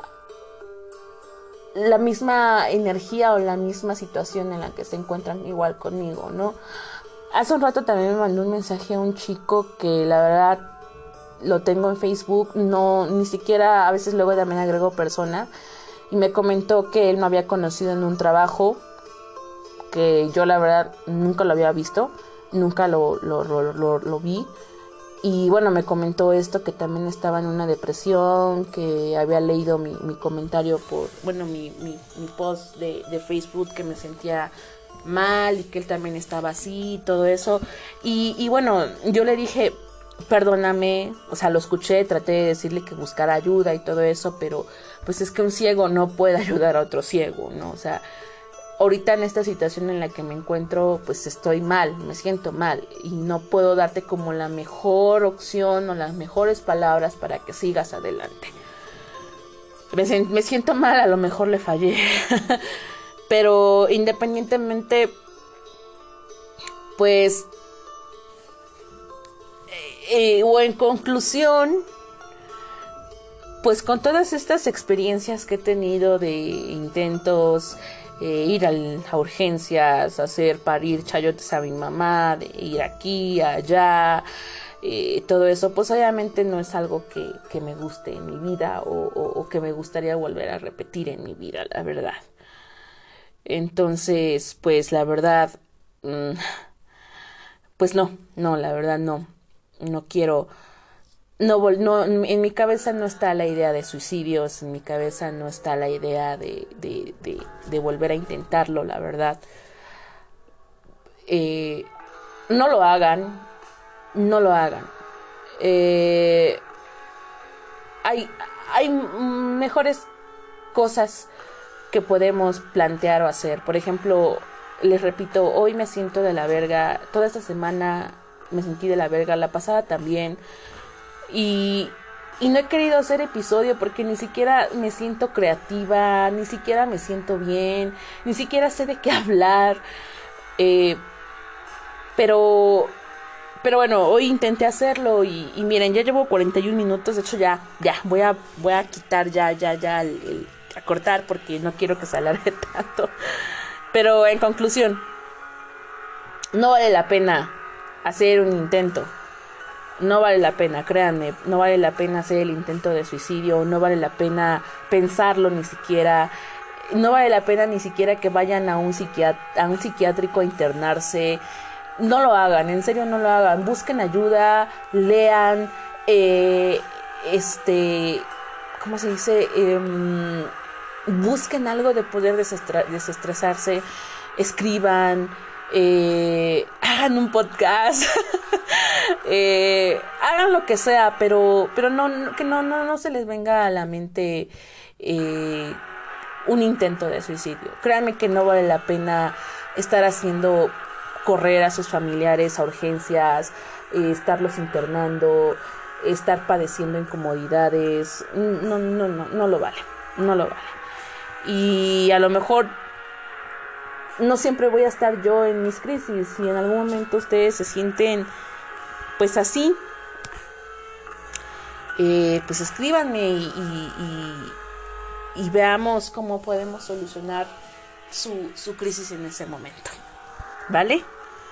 la misma energía o la misma situación en la que se encuentran igual conmigo, ¿no? Hace un rato también me mandó un mensaje a un chico que la verdad lo tengo en Facebook, no, ni siquiera, a veces luego también agrego persona, y me comentó que él no había conocido en un trabajo, que yo la verdad nunca lo había visto, nunca lo, lo, lo, lo, lo vi, y bueno, me comentó esto, que también estaba en una depresión, que había leído mi, mi comentario por, bueno, mi, mi, mi post de, de Facebook, que me sentía mal y que él también estaba así, todo eso, y, y bueno, yo le dije, perdóname, o sea, lo escuché, traté de decirle que buscara ayuda y todo eso, pero pues es que un ciego no puede ayudar a otro ciego, ¿no? O sea, ahorita en esta situación en la que me encuentro, pues estoy mal, me siento mal y no puedo darte como la mejor opción o las mejores palabras para que sigas adelante. me, me siento mal, a lo mejor le fallé. Pero independientemente, pues, eh, o en conclusión, pues con todas estas experiencias que he tenido de intentos, eh, ir al, a urgencias, hacer parir chayotes a mi mamá, de ir aquí, allá, eh, todo eso, pues obviamente no es algo que, que me guste en mi vida o, o, o que me gustaría volver a repetir en mi vida, la verdad. Entonces, pues la verdad, mmm, pues no, no, la verdad no, no quiero, no, no, en mi cabeza no está la idea de suicidios, en mi cabeza no está la idea de, de, de, de volver a intentarlo, la verdad. Eh, no lo hagan, no lo hagan. Eh, hay, hay mejores cosas que podemos plantear o hacer. Por ejemplo, les repito, hoy me siento de la verga, toda esta semana me sentí de la verga, la pasada también, y, y no he querido hacer episodio porque ni siquiera me siento creativa, ni siquiera me siento bien, ni siquiera sé de qué hablar, eh, pero pero bueno, hoy intenté hacerlo y, y miren, ya llevo cuarenta y un minutos, de hecho ya, ya, voy a, voy a quitar ya, ya, ya el, el a cortar porque no quiero que se alargue tanto. Pero en conclusión, no vale la pena hacer un intento. No vale la pena, créanme, no vale la pena hacer el intento de suicidio, no vale la pena pensarlo ni siquiera, no vale la pena ni siquiera que vayan a un psiquiat- a un psiquiátrico a internarse. No lo hagan, en serio no lo hagan. Busquen ayuda, lean, eh, este, ¿cómo se dice? Eh, busquen algo de poder desestra- desestresarse, escriban, eh, hagan un podcast, eh, hagan lo que sea, pero, pero no, no, que no, no, no se les venga a la mente eh, un intento de suicidio. Créanme que no vale la pena estar haciendo correr a sus familiares a urgencias, eh, estarlos internando, estar padeciendo incomodidades. No, no, no, no lo vale, no lo vale. Y a lo mejor no siempre voy a estar yo en mis crisis. Si en algún momento ustedes se sienten pues así, eh, pues escríbanme y, y, y, y veamos cómo podemos solucionar su, su crisis en ese momento. ¿Vale?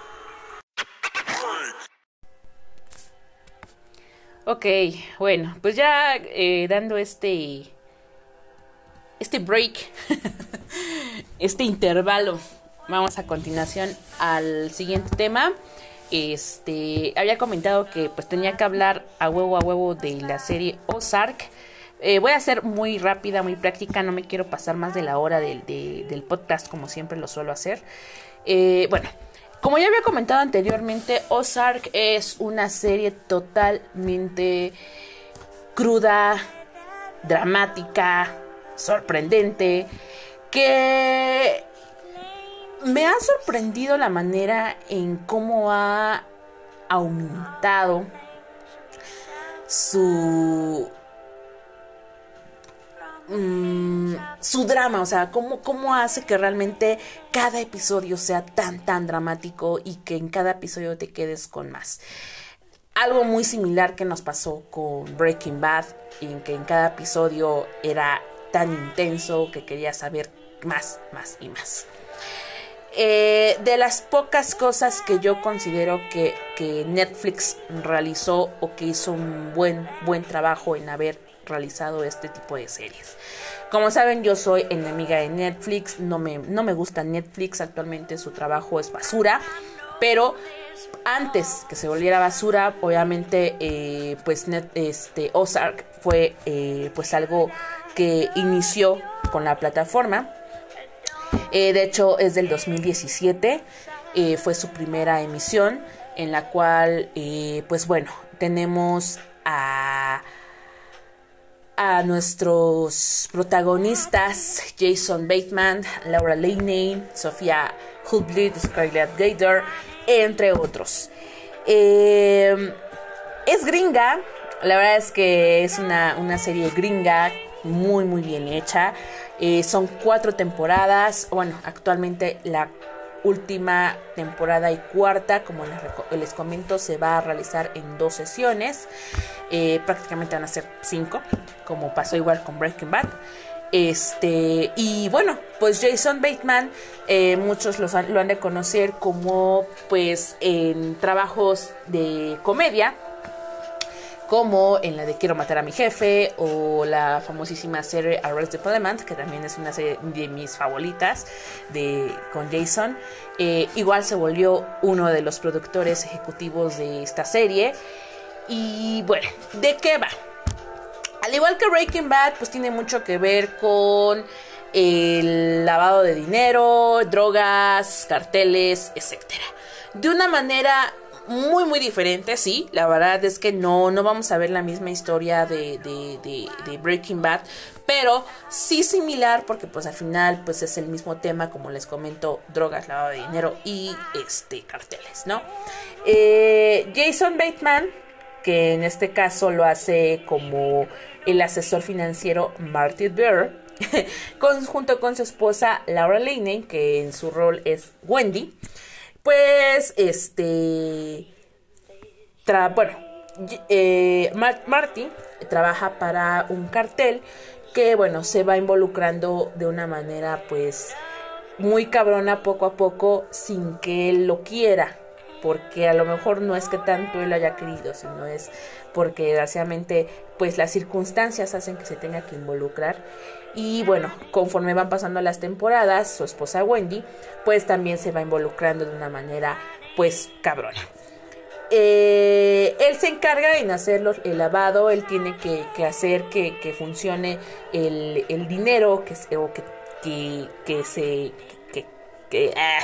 Ok, bueno, pues ya eh, dando este este break, este intervalo, vamos a continuación al siguiente tema. Este, había comentado que pues tenía que hablar a huevo a huevo de la serie Ozark. Eh, voy a ser muy rápida, muy práctica, no me quiero pasar más de la hora del, de, del podcast como siempre lo suelo hacer. Eh, bueno, como ya había comentado anteriormente, Ozark es una serie totalmente cruda, dramática, sorprendente, que me ha sorprendido la manera en cómo ha aumentado su mmm, su drama, o sea, cómo, cómo hace que realmente cada episodio sea tan, tan dramático y que en cada episodio te quedes con más. Algo muy similar que nos pasó con Breaking Bad, en que en cada episodio era tan intenso que quería saber más, más y más. Eh, de las pocas cosas que yo considero que, que Netflix realizó o que hizo un buen, buen trabajo en haber realizado este tipo de series. Como saben, yo soy enemiga de Netflix, no me, no me gusta Netflix, actualmente su trabajo es basura, pero antes que se volviera basura, obviamente, eh, pues net, este Ozark fue eh, pues algo que inició con la plataforma. Eh, de hecho, es del dos mil diecisiete, eh, fue su primera emisión, en la cual, eh, pues bueno, tenemos a a nuestros protagonistas Jason Bateman, Laura Linney, Sofía Hublit, Scarlett Gator, entre otros. Eh, es gringa, la verdad es que es una, una serie gringa muy muy bien hecha. Eh, son cuatro temporadas, bueno, actualmente la última temporada y cuarta, como les, les comento, se va a realizar en dos sesiones. Eh, prácticamente van a ser cinco, como pasó igual con Breaking Bad. Este, y bueno, pues Jason Bateman, eh, muchos los han, lo han de conocer como pues en trabajos de comedia, como en la de Quiero matar a mi jefe, o la famosísima serie Arrested Development, que también es una serie de mis favoritas de, con Jason. Eh, igual se volvió uno de los productores ejecutivos de esta serie. Y bueno, ¿de qué va? Al igual que Breaking Bad, pues tiene mucho que ver con el lavado de dinero, drogas, carteles, etcétera. De una manera muy muy diferente, sí. La verdad es que no, no vamos a ver la misma historia de, de, de, de Breaking Bad, pero sí similar, porque pues al final pues es el mismo tema, como les comento, drogas, lavado de dinero y este carteles, ¿no? Eh, Jason Bateman, que en este caso lo hace como el asesor financiero Marty Beer, con, junto con su esposa Laura Linney, que en su rol es Wendy. Pues, este, tra- bueno, eh, Mar- Marty trabaja para un cartel que, bueno, se va involucrando de una manera, pues, muy cabrona poco a poco, sin que él lo quiera, porque a lo mejor no es que tanto él lo haya querido, sino es porque desgraciadamente, pues, las circunstancias hacen que se tenga que involucrar. Y bueno, conforme van pasando las temporadas, su esposa Wendy, pues también se va involucrando de una manera, pues, cabrona. Eh, él se encarga en hacer los, el lavado, él tiene que, que hacer que, que funcione el, el dinero, que, o que, que, que se... que, que, ah,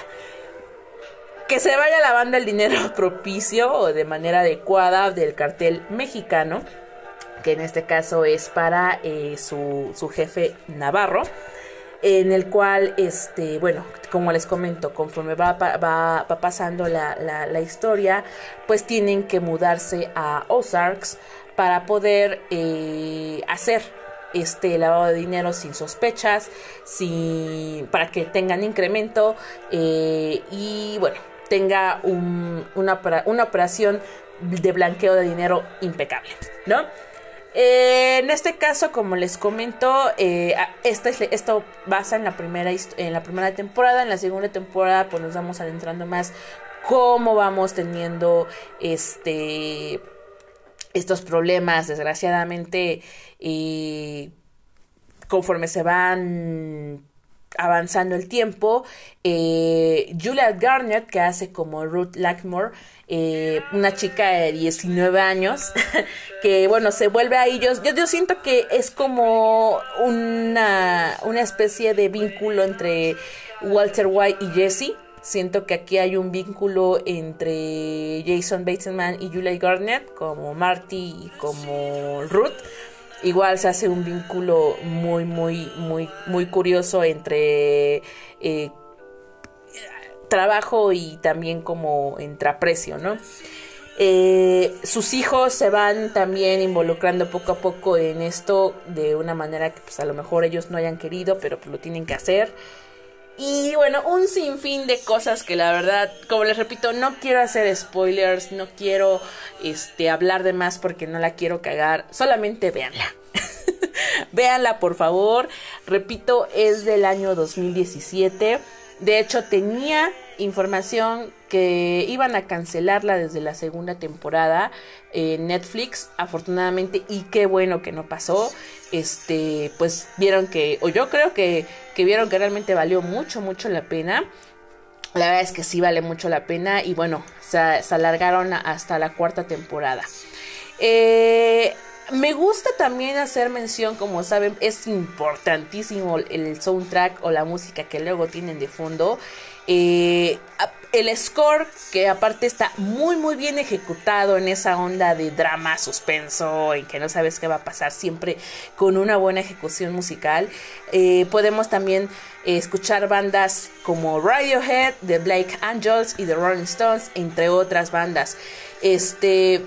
que se vaya lavando el dinero propicio o de manera adecuada del cartel mexicano, que en este caso es para eh, su, su jefe Navarro, en el cual, este, bueno, como les comento, conforme va, va, va pasando la, la, la historia, pues tienen que mudarse a Ozarks para poder eh, hacer este lavado de dinero sin sospechas, sin, para que tengan incremento eh, y bueno, tenga un, una, una operación de blanqueo de dinero impecable, ¿no? Eh, en este caso, como les comento, eh, esta es, esto basa en la primera en la primera temporada. En la segunda temporada, pues nos vamos adentrando más cómo vamos teniendo este estos problemas, desgraciadamente, eh, conforme se van avanzando el tiempo. eh, Julia Garner, que hace como Ruth Lackmore, eh, una chica de diecinueve años, que bueno, se vuelve a ellos, yo, yo siento que es como una, una especie de vínculo entre Walter White y Jesse. Siento que aquí hay un vínculo entre Jason Bateman y Julia Garner, como Marty y como Ruth. Igual se hace un vínculo muy, muy, muy, muy curioso entre eh, trabajo y también como entre aprecio, ¿no? Eh, sus hijos se van también involucrando poco a poco en esto de una manera que pues a lo mejor ellos no hayan querido, pero pues lo tienen que hacer. Y bueno, un sinfín de cosas que la verdad, como les repito, no quiero hacer spoilers, no quiero este hablar de más porque no la quiero cagar, solamente véanla. Véanla, por favor. Repito, es del año dos mil diecisiete. De hecho, tenía información que iban a cancelarla desde la segunda temporada en Netflix, afortunadamente, y qué bueno que no pasó. Este, pues vieron que, o yo creo que, que vieron que realmente valió mucho, mucho la pena. La verdad es que sí vale mucho la pena. Y bueno, se, se alargaron hasta la cuarta temporada. Eh... Me gusta también hacer mención, como saben, es importantísimo el soundtrack o la música que luego tienen de fondo. Eh, el score, que aparte está muy muy bien ejecutado en esa onda de drama, suspenso, en que no sabes qué va a pasar, siempre con una buena ejecución musical. Eh, podemos también eh, escuchar bandas como Radiohead, The Black Angels y The Rolling Stones, entre otras bandas. Este...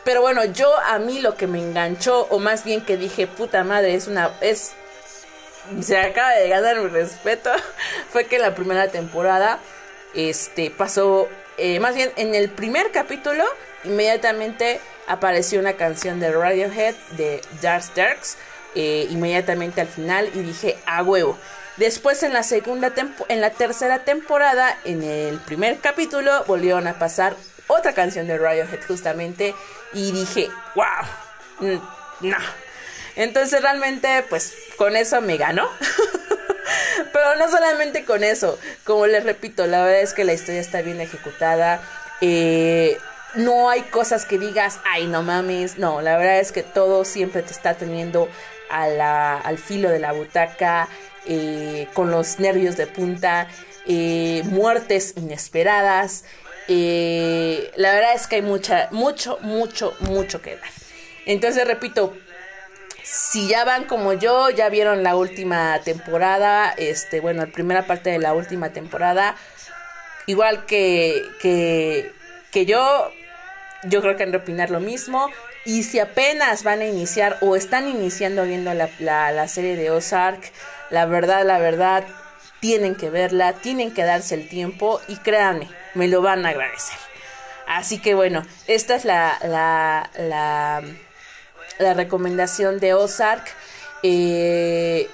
Pero bueno, yo a mí lo que me enganchó, o más bien que dije, puta madre, es una... es se acaba de ganar mi respeto, fue que la primera temporada este pasó, eh, más bien en el primer capítulo, inmediatamente apareció una canción de Radiohead, de Dark Darks, eh, inmediatamente al final, y dije, a huevo. Después en la segunda tempo- en la tercera temporada, en el primer capítulo, volvieron a pasar otra canción de Radiohead justamente, y dije, wow, no. Entonces realmente pues con eso me ganó. Pero no solamente con eso, como les repito, la verdad es que la historia está bien ejecutada. Eh, no hay cosas que digas, ay no mames, no, la verdad es que todo siempre te está teniendo a la, al filo de la butaca, eh, con los nervios de punta, eh, muertes inesperadas. Eh, la verdad es que hay mucha, mucho, mucho, mucho que dar. Entonces repito, si ya van como yo, ya vieron la última temporada, este, bueno, la primera parte de la última temporada, igual que, que, que yo, yo creo que han de opinar lo mismo. Y si apenas van a iniciar o están iniciando viendo la, la, la serie de Ozark, la verdad, la verdad, tienen que verla, tienen que darse el tiempo y créanme, me lo van a agradecer. Así que bueno, esta es la... la, la la recomendación de Ozark. eh,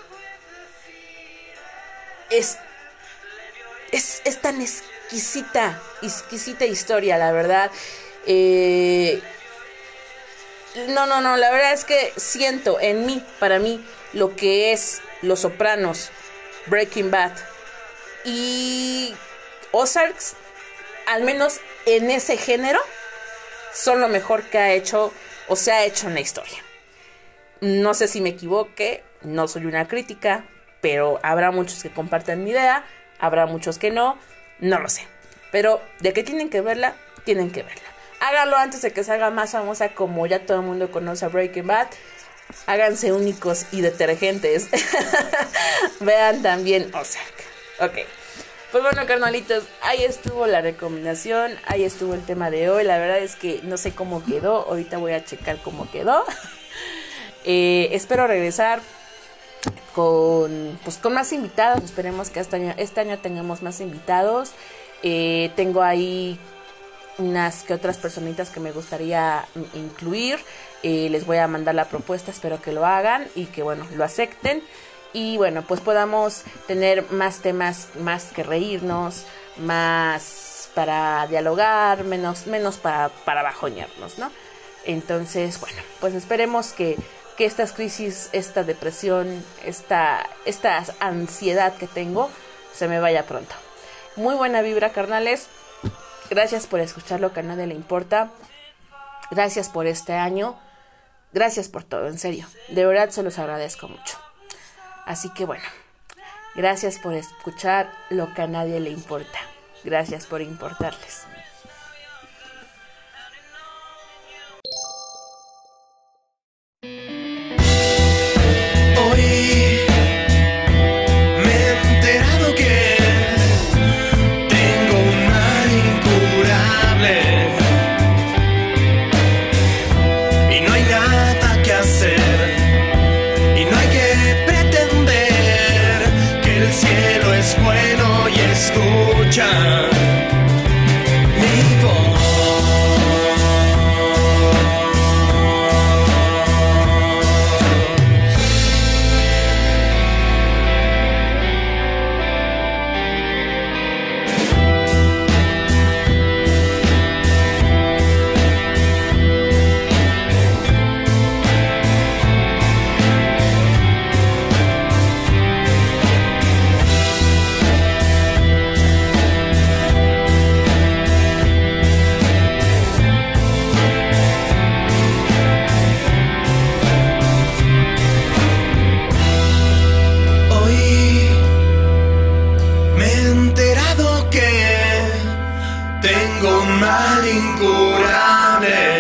es, es es tan exquisita exquisita historia, la verdad. eh, no no no la verdad es que siento en mí, para mí, lo que es Los Sopranos, Breaking Bad y Ozarks, al menos en ese género, son lo mejor que ha hecho o se ha hecho en la historia. No sé si me equivoque, no soy una crítica, pero habrá muchos que compartan mi idea, habrá muchos que no, no lo sé. Pero de que tienen que verla, tienen que verla. Háganlo antes de que se haga más famosa, como ya todo el mundo conoce a Breaking Bad. Háganse únicos y detergentes. Vean también Ozark. Ok. Pues bueno, carnalitos, ahí estuvo la recomendación, ahí estuvo el tema de hoy. La verdad es que no sé cómo quedó, ahorita voy a checar cómo quedó. eh, espero regresar con, pues, con más invitados. Esperemos que este año, este año tengamos más invitados. Eh, tengo ahí unas que otras personitas que me gustaría incluir. Eh, les voy a mandar la propuesta, espero que lo hagan y que, bueno, lo acepten. Y bueno, pues podamos tener más temas, más que reírnos, más para dialogar, menos, menos para, para bajonearnos, ¿no? Entonces, bueno, pues esperemos que, que estas crisis, esta depresión, esta, esta ansiedad que tengo, se me vaya pronto. Muy buena vibra, carnales. Gracias por escuchar lo que a nadie le importa. Gracias por este año. Gracias por todo, en serio. De verdad se los agradezco mucho. Así que bueno, gracias por escuchar lo que a nadie le importa. Gracias por importarles. Hoy me he enterado que tengo un mal incurable y no hay nada que hacer. El cielo es bueno y escucha mi voz. Tengo un mal incurable